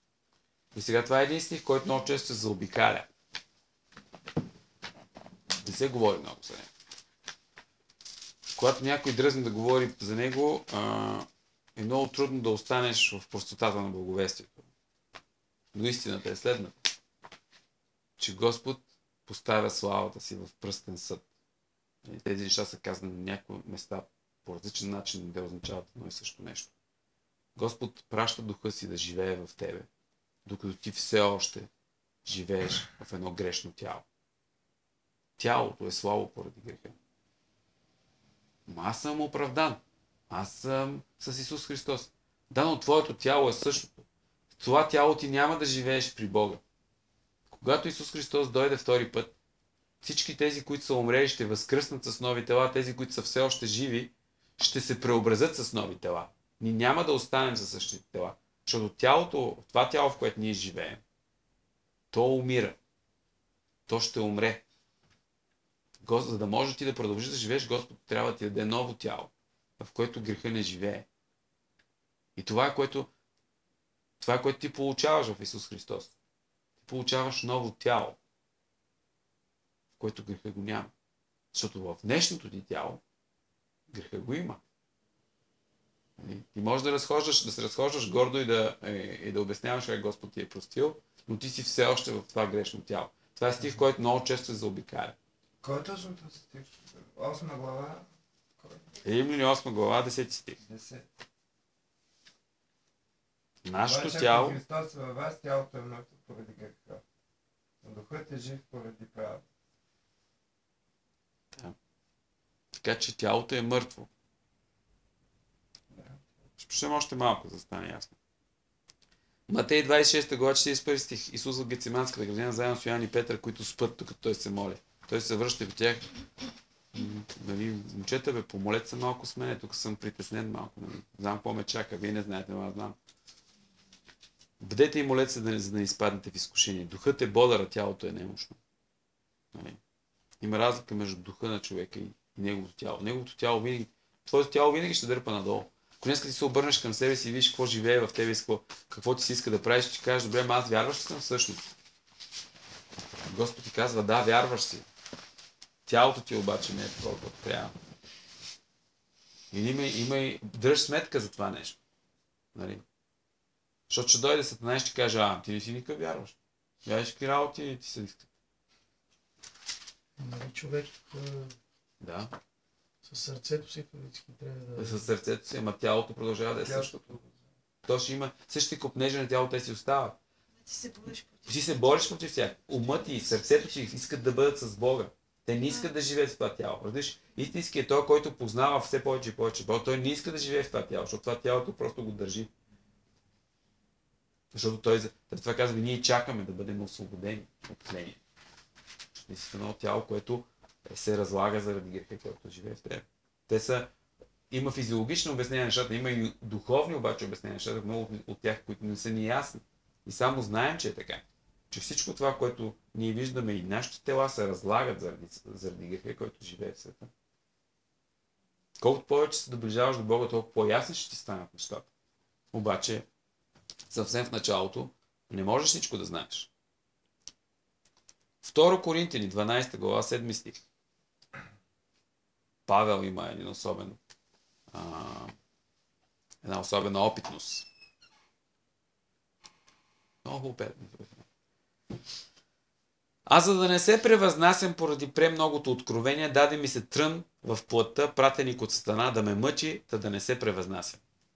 И сега това е един стих, който много често се заобикаля. Не се говори много за него. Когато някой дръзне да говори за него, а, е много трудно да останеш в простотата на благовестието. Но истината е следната, че Господ поставя славата си в пръстен съд. И тези неща са казани на някои места по различен начин, да означават едно и също нещо. Господ праща духа си да живее в тебе, докато ти все още живееш в едно грешно тяло. Тялото е слабо поради греха. Но аз съм оправдан. Аз съм с Исус Христос. Да, но твоето тяло е същото. В това тяло ти няма да живееш при Бога. Когато Исус Христос дойде втори път, всички тези, които са умрели, ще възкръснат с нови тела, тези, които са все още живи, ще се преобразят с нови тела. Ние няма да останем със същите тела. Защото тялото, това тяло, в което ние живеем, то умира. То ще умре. За да може ти да продължиш да живееш, Господ трябва да ти даде ново тяло, в което греха не живее. И това е което, това е което ти получаваш в Исус Христос. Ти получаваш ново тяло, в което греха го няма. Защото в днешното ти тяло греха го има. Ти можеш да, разхождаш, да се разхождаш гордо и да, и да обясняваш как Господ ти е простил, но ти си все още в това грешно тяло. Това е стих, който много често се заобикаля. Кой е точно този стих? Осма глава? Римляни осма глава, десети стих. десет. Нашето Обаче, тяло... ако Христос във вас, тялото е мъртво поради греха. Но духът е жив поради правата. Да. Така че тялото е мъртво. Да. Ще почнем още малко, за да стане ясно. Матей двадесет и шеста глава, четиридесет и първи стих. Исус в Гециманската градина, заедно с Йоан и Петър, които спят, докато той се моли. Той се връща в тях. Нали, момчета, бе, помолете се малко с мене, тук съм притеснен малко. Нали. Знам какво ме чака, вие не знаете, но аз знам. Бдете и молете се, да не, за да не изпаднете в изкушение. Духът е бодър, а тялото е немощно. Нали. Има разлика между духа на човека и, и неговото тяло. Неговото тяло винаги, твоето тяло винаги ще дърпа надолу. Ако днес ти се обърнеш към себе си и видиш какво живее в тебе и какво, какво ти си иска да правиш, ще кажеш, добре, ама аз вярваш ли съм всъщност? Господ ти казва, да, вярваш си. Тялото ти обаче не е такова, както трябва. И има, има и дръж сметка за това нещо. Нали? Защото ще дойде Сатана и ще каже, а, ти не си никакъв вярваш. Вярваш какви работи и ти се иска. Нали човек а, Да. със сърцето си физически трябва да... Със сърцето си, ама тялото продължава да е същото. То ще има същите копнежи на тялото, те си остават. Ти се бориш против. Ти се бориш против тях. Умът и сърцето си искат да бъдат с Бога. Те не искат да живеят в това тяло. Разбираш? Истински е той, който познава все повече и повече Бога. Той не иска да живее в това тяло, защото това тялото просто го държи. Защото той, това казва, ние чакаме да бъдем освободени от тление. Наистина едно тяло, което се разлага заради греха, който живее в теб. Те са, има физиологично обяснение на нещата, има и духовни обаче обяснения на нещата, много от тях, които не са ни ясни. И само знаем, че е така. Че всичко това, което ние виждаме и нашите тела се разлагат заради, заради греха, който живее в света. Колкото повече се доближаваш до Бога, толкова по-ясни ще ти станат нещата. Обаче, съвсем в началото, не можеш всичко да знаеш. Второ Коринтияни, дванадесета глава, седми стих. Павел има един особен, а, една особена опитност. Много опитно. А за да не се превъзнасям поради премногото откровения, даде ми се трън в плътта, пратеник от Сатана, да ме мъчи, та да не се превъзнасям.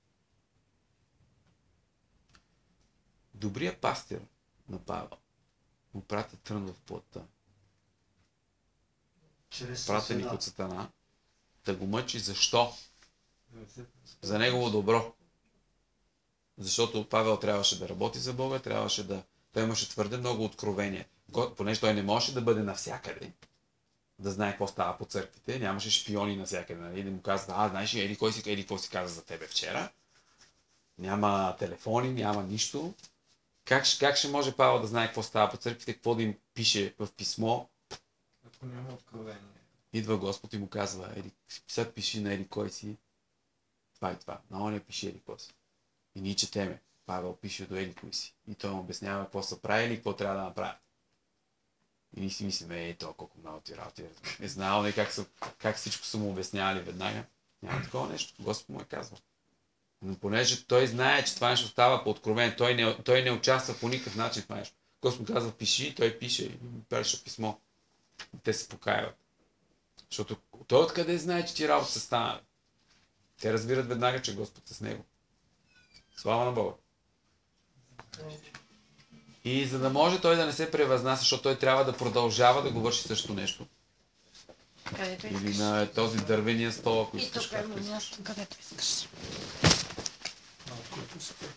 Добрият пастир на Павел му прати трън в плътта, Чрез пратеник сатана. от Сатана, да го мъчи. Защо? За негово добро. Защото Павел трябваше да работи за Бога, трябваше да... Той имаше твърде много откровения. Понеже той не можеше да бъде навсякъде, да знае какво става по църквите, нямаше шпиони навсякъде, нали? Да му казват, а, знаеш ли, еди кой си, еди какво си каза за тебе вчера? Няма телефони, няма нищо. Как, как ще може Павел да знае какво става по църквите, какво да им пише в писмо? Ако няма откровение. Идва Господ и му казва, еди, сега пиши на еди кой си, това и това. На оня пише еди кой си. И ние четеме. Павел пише до еди кой си. И той му обяснява какво са правили и какво трябва да направят. И ние си мислим, ей, то колко много ти работи. Не знал ли как, са, как всичко са му обяснявали веднага. Няма такова нещо. Господ му е казвал. Но понеже той знае, че това нещо става по откровение, той не, той не участва по никакъв начин в това нещо. Господ казва, пиши, той пише и ми пише писмо. И те се покаяват. Защото той откъде знае, че ти работа се стана. Те разбират веднага, че Господ е с него. Слава на Бога. И за да може той да не се превъзнася, защото той трябва да продължава да го върши също нещо. Където Или искаш. на този дървения стол, ако И искаш. тук е както искаш. място, където искаш. Малко е пусто.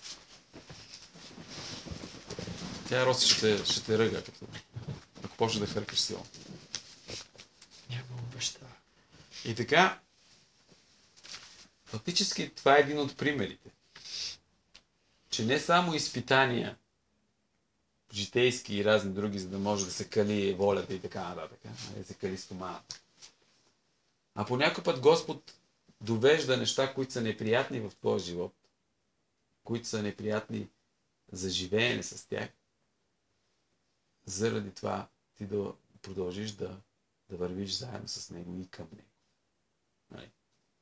Тя Роси ще, ще те ръга, като ако почне да хъркаш силно. Няма обеща. И така, фактически това е един от примерите. Че не само изпитания, житейски и разни други, за да може да се кали волята и така нататък, да се кали стоманата. А по някой път Господ довежда неща, които са неприятни в твоя живот, които са неприятни за живеене с тях, заради това ти да продължиш да, да вървиш заедно с Него и към Него. Нали?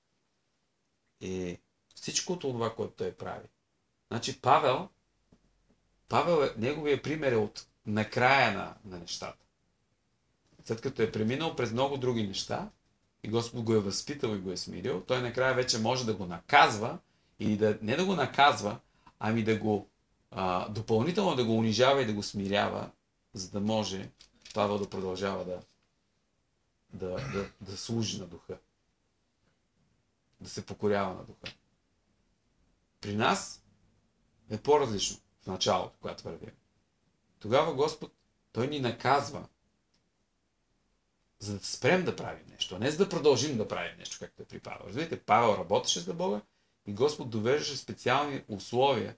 И всичко това, което Той прави. Значи Павел, Павел, е, неговия пример е от накрая на, на нещата. След като е преминал през много други неща и Господ го е възпитал и го е смирил, той накрая вече може да го наказва и да, не да го наказва, ами да го а, допълнително да го унижава и да го смирява, за да може Павел да продължава да, да, да, да служи на духа. Да се покорява на духа. При нас е по-различно в началото, когато вървим. Тогава Господ, Той ни наказва, за да спрем да правим нещо, а не за да продължим да правим нещо, както е при Павел. Разбирате, Павел работеше за Бога и Господ довеждаше специални условия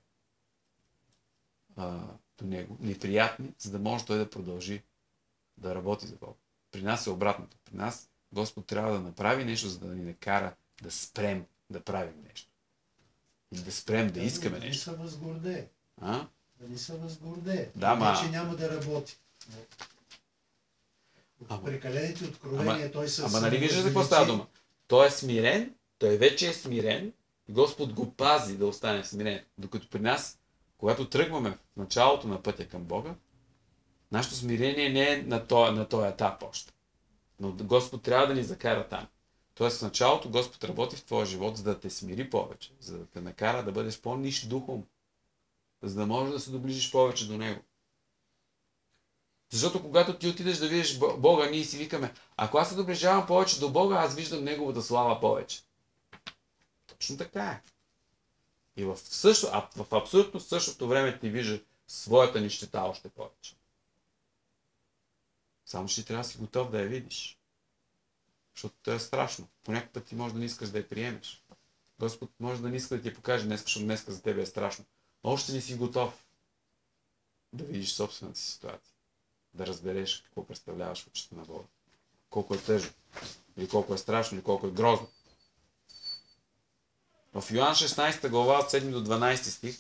а, до него, неприятни, за да може той да продължи да работи за Бога. При нас е обратното. При нас Господ трябва да направи нещо, за да ни накара да спрем да правим нещо. Или да спрем да искаме Да не нещо. се възгордее. А? Да не се възгордее. Да, ма- Не, че няма да работи. Ама- Прекалените откровения, Ама, той се ама нали виждаш за какво става дума? Той е смирен, той вече е смирен и Господ го пази да остане смирен. Докато при нас, когато тръгваме в началото на пътя към Бога, нашето смирение не е на този, на този етап още. Но Господ трябва да ни закара там. Тоест в началото Господ работи в твоя живот, за да те смири повече, за да те накара да бъдеш по-ниш духом, за да можеш да се доближиш повече до Него. Защото когато ти отидеш да видиш Бога, ние си викаме, ако аз се доближавам повече до Бога, аз виждам Неговата слава повече. Точно така е. И в, също, а в абсолютно същото време ти вижда своята нищета още повече. Само че ти трябва да си готов да я видиш. Защото това е страшно. По някакъв път ти може да не искаш да я приемеш. Господ може да не иска да ти покаже днес, защото днес за тебе е страшно. Но още не си готов да видиш собствената си ситуация. Да разбереш какво представляваш в очите на Бога. Колко е тъжно. Или колко е страшно, или колко е грозно. В Йоан шестнадесета глава от седми до дванадесети стих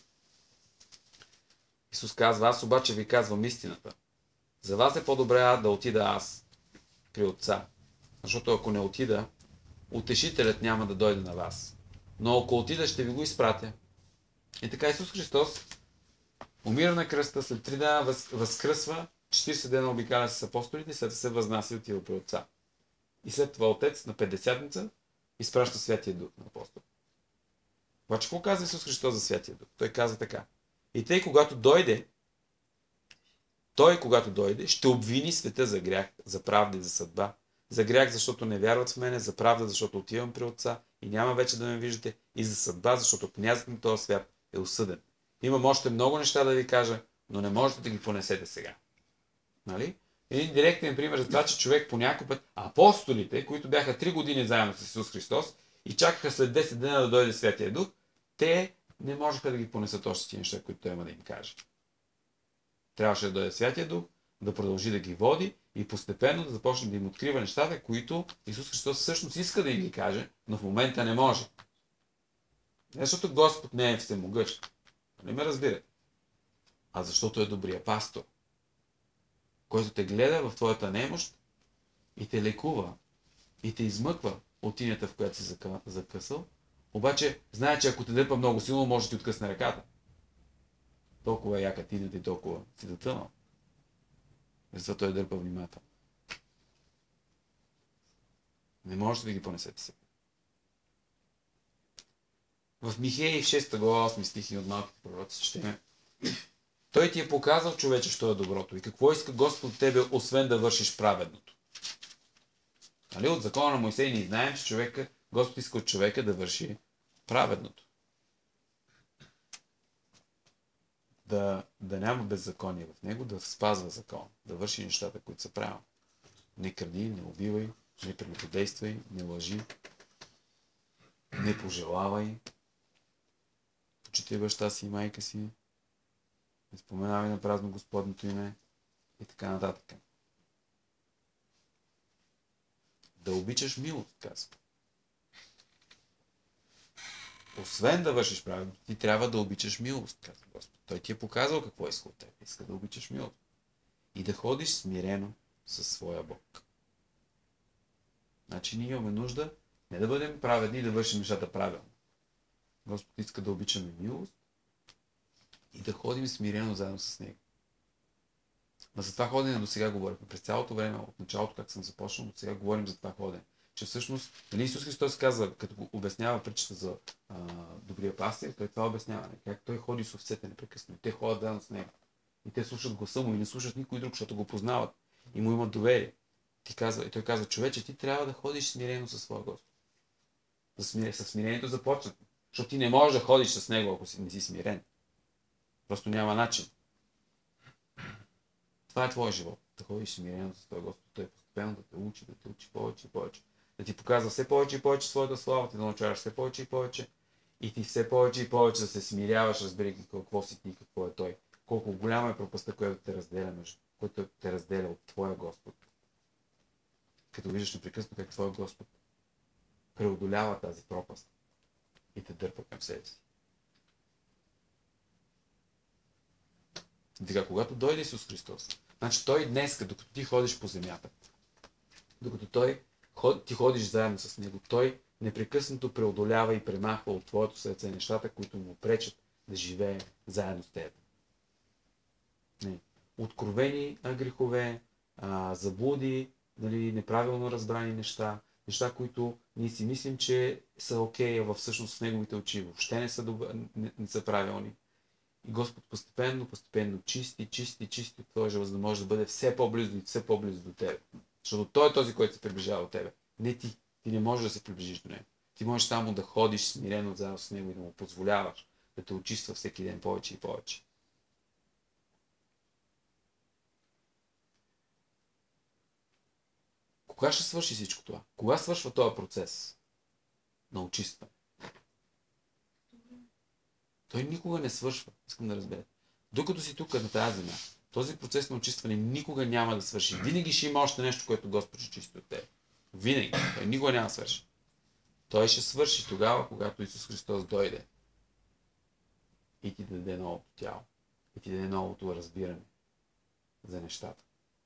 Исус казва, аз обаче ви казвам истината. За вас е по-добре да отида аз при Отца. Защото ако не отида, утешителят няма да дойде на вас. Но ако отида, ще ви го изпратя. И така Исус Христос умира на кръста, след три дена въз, възкръсва, четиридесет дена обикаля с апостолите, след се възнася и отива при Отца. И след това Отец на Петдесятница изпраща Святия Дух на апостол. Обаче какво казва Исус Христос за Святия Дух? Той казва така. И тъй, когато дойде, Той, когато дойде, ще обвини света за грях, за правда и за съдба. За грях, защото не вярват в мене, за правда, защото отивам при Отца и няма вече да ме виждате, и за съдба, защото князът на този свят е осъден. Имам още много неща да ви кажа, но не можете да ги понесете сега. Нали? Един директен пример за това, че човек по някой път, апостолите, които бяха три години заедно с Исус Христос и чакаха след десет дена да дойде Святия Дух, те не можеха да ги понесат още тези неща, които Той има да им каже. Трябваше да дойде Святия Дух, да продължи да ги води и постепенно да започне да им открива нещата, които Исус Христос всъщност иска да им ги каже, но в момента не може. Не защото Господ не е всемогъщ. Не ме разбирате. А защото е добрия пастор. който те гледа в твоята немощ и те лекува и те измъква от тинята, в която си закъсал, обаче знае, че ако те дърпа много силно, може да ти откъсне ръката. Толкова е яка тинята и толкова си затънал. Затова той дърпа внимателно. Не можете да ги понесете себе. В Михеи в шеста глава, осми стих и от малките пророци четеме: Той ти е показал, човече, що е доброто и какво иска Господ от тебе, освен да вършиш праведното. Нали? От закона на Моисей ние знаем, че човека, Господ иска от човека да върши праведното. Да, да няма беззаконие в него, да спазва закон, да върши нещата, които са правилни. Не кради, не убивай, не прелюбодействай, не лъжи, не пожелавай, почитай баща си и майка си, не споменавай на празно Господното име и така нататък. Да обичаш милост, казва. Освен да вършиш правилно, ти трябва да обичаш милост, казва Господ. Той ти е показал какво иска от теб. Иска да обичаш милост. И да ходиш смирено със своя Бог. Значи ние имаме нужда не да бъдем праведни и да вършим нещата правилно. Господ иска да обичаме милост и да ходим смирено заедно с Него. Но за това ходене до сега говорихме. През цялото време, от началото, как съм започнал, до сега говорим за това ходене. Че всъщност, нали Исус Христос казва, като го обяснява притчата за а, добрия пастир, той това обяснява. Как той ходи с овцете непрекъснато. Те ходят заедно с Него. И те слушат гласа му и не слушат никой друг, защото го познават. И му имат доверие. Ти казва, и той казва: човече, ти трябва да ходиш смирено със своя Господ. Със смирението започнат. Защото ти не можеш да ходиш с Него, ако си не си смирен. Просто няма начин. Това е твой живот. Да ходиш смирено с твоя Господ. Той постепенно да те учи, да те учи повече и повече. Да ти показва все повече и повече своята слава, ти да научаваш все повече и повече. И ти все повече и повече да се смиряваш, разбирайки какво си ти, какво е Той. Колко голяма е пропастта, която те разделя, между, която те разделя от твоя Господ. Като виждаш непрекъснато как твоя Господ преодолява тази пропаст и те дърпа към себе си. И така, когато дойде Исус Христос, значи Той днес, докато ти ходиш по земята, докато той, ти ходиш заедно с Него, Той непрекъснато преодолява и премахва от твоето сърце нещата, които му пречат да живее заедно с теб. Не. Откровени грехове, а, заблуди, нали, неправилно разбрани неща, неща, които ние си мислим, че са окей, а във всъщност в неговите очи въобще не са, добър, не, не са правилни. И Господ постепенно, постепенно чисти, чисти, чисти от твоя живот, за да може да бъде все по-близо и все по-близо до тебе. Защото Той е този, който се приближава от тебе. Не ти. Ти не можеш да се приближиш до Него. Ти можеш само да ходиш смирено заедно с Него и да му позволяваш да те очиства всеки ден повече и повече. Кога ще свърши всичко това? Кога свършва този процес на очистване? Той никога не свършва. Искам да разбера. Докато си тук на тази земя, този процес на очистване никога няма да свърши. Винаги ще има още нещо, което Господ ще чисти от теб. Винаги. Той никога няма да свърши. Той ще свърши тогава, когато Исус Христос дойде и ти даде новото тяло. И ти даде новото разбиране за нещата.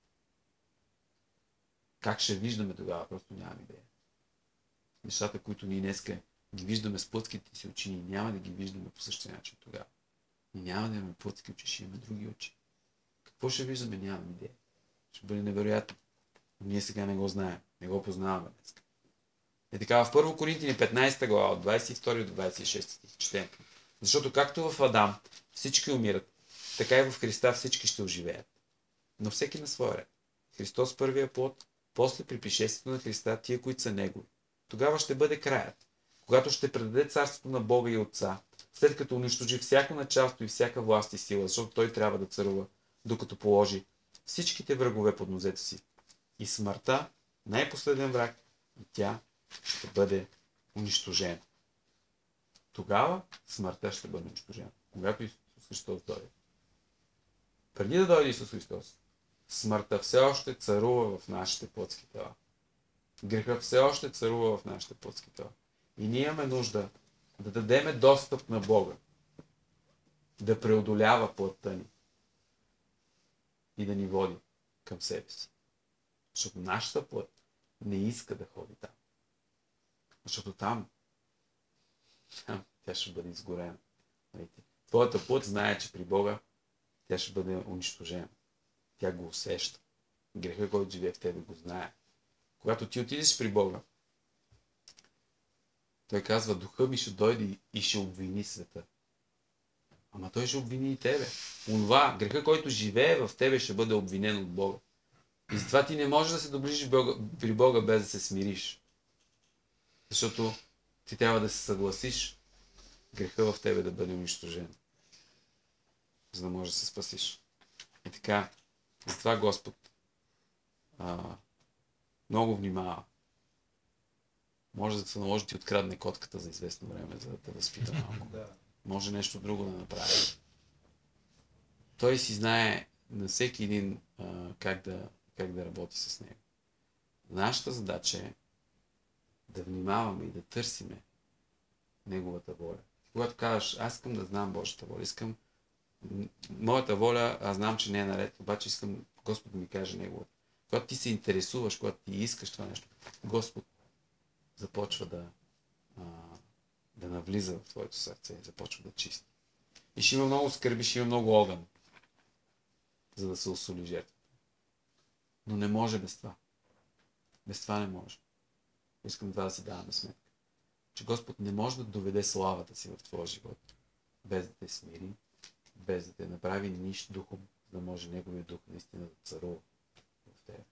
Как ще виждаме тогава? Просто нямам идея. Нещата, които ние днеска ги виждаме с плътските си очи, ние няма да ги виждаме по същия начин тогава. Ние няма да имаме плътски очи, ще имаме други очи. Какво ще виждаме? Нямам идея. Ще бъде невероятно. Но ние сега не го знаем. Не го познаваме днес. И така, в първо Коринтини петнайсета глава, от двайсет и втори до двайсет и шести стих четем. Защото както в Адам всички умират, така и в Христа всички ще оживеят. Но всеки на своя ред. Христос първия плод, после при пришествието на Христа тия, които са Негови. Тогава ще бъде краят, когато ще предаде царството на Бога и Отца, след като унищожи всяко началство и всяка власт и сила, защото Той трябва да царува, докато положи всичките врагове под нозете си. И смъртта, най-последен враг, и тя ще бъде унищожена. Тогава смъртта ще бъде унищожена, когато Исус Христос дойде. Преди да дойде Исус Христос, смъртта все още царува в нашите плътски тела. Грехът все още царува в нашите плътски тела. И ние имаме нужда да дадеме достъп на Бога, да преодолява плътта ни и да ни води към себе си. Защото нашата плът не иска да ходи там. Защото там, там тя ще бъде изгорена. Твоята плът знае, че при Бога тя ще бъде унищожена. Тя го усеща. Греха, който живее в тебе, го знае. Когато ти отидеш при Бога, той казва, духа ми ще дойде и ще обвини света. Ама той ще обвини и тебе. Онова, греха, който живее в тебе, ще бъде обвинен от Бога. И затова ти не можеш да се доближиш при Бога без да се смириш. Защото ти трябва да се съгласиш греха в тебе да бъде унищожен. За да можеш да се спасиш. И така, затова Господ а, много внимава. Може да се наложи ти открадне котката за известно време, за да те възпита малко. Може нещо друго да направи. Той си знае на всеки един а, как, да, как да работи с него. Нашата задача е да внимаваме и да търсиме неговата воля. Когато казваш, аз искам да знам Божията воля, искам моята воля, аз знам, че не е наред, обаче искам Господ да ми каже неговата. Когато ти се интересуваш, когато ти искаш това нещо, Господ започва да, а, да навлиза в твоето сърце и започва да чисти. И ще има много скърби, ще има много огън, за да се осоли жертвата. Но не може без това. Без това не може. Искам това да си даваме сметка. Че Господ не може да доведе славата си в твоя живот, без да те смири, без да те направи нищо духом, за да може Неговия дух наистина да царува в теб.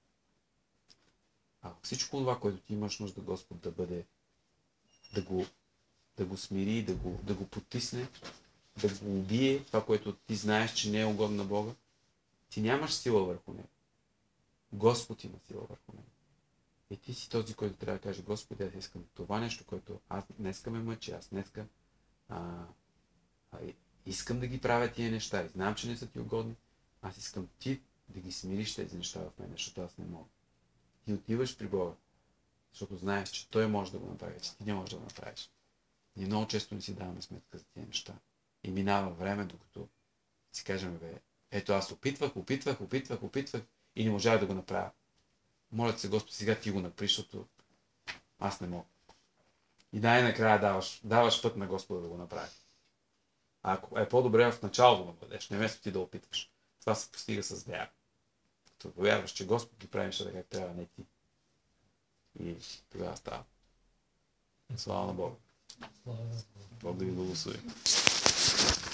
А всичко това, което ти имаш нужда Господ да бъде, да го, да го смири, да го, да го потисне, да го убие, това, което ти знаеш, че не е угодно на Бога, ти нямаш сила върху него. Господ има сила върху него. И ти си този, който трябва да каже, Господи, аз искам това нещо, което аз днеска ме мъчи, аз днеска а, а, искам да ги правя тия неща и знам, че не са ти угодни, аз искам ти да ги смириш тези неща в мен, защото аз не мога. Ти отиваш при Бога, защото знаеш, че Той може да го направи, че ти не можеш да го направиш. Ние много често не си даваме сметка за тия неща. И минава време, докато си кажем, бе, ето аз опитвах, опитвах, опитвах, опитвах и не можах да го направя. Моля се, Господ, сега ти го направи, защото аз не мога. И най-накрая даваш, даваш път на Господа да го направи. А ако е по-добре в началото да бъдеш, не вместо ти да опитваш. Това се постига с вяра. Като повярваш, че Господ ги прави нещата как трябва, не ти. И тогава става. Слава на Бога. Бог да ви благослови.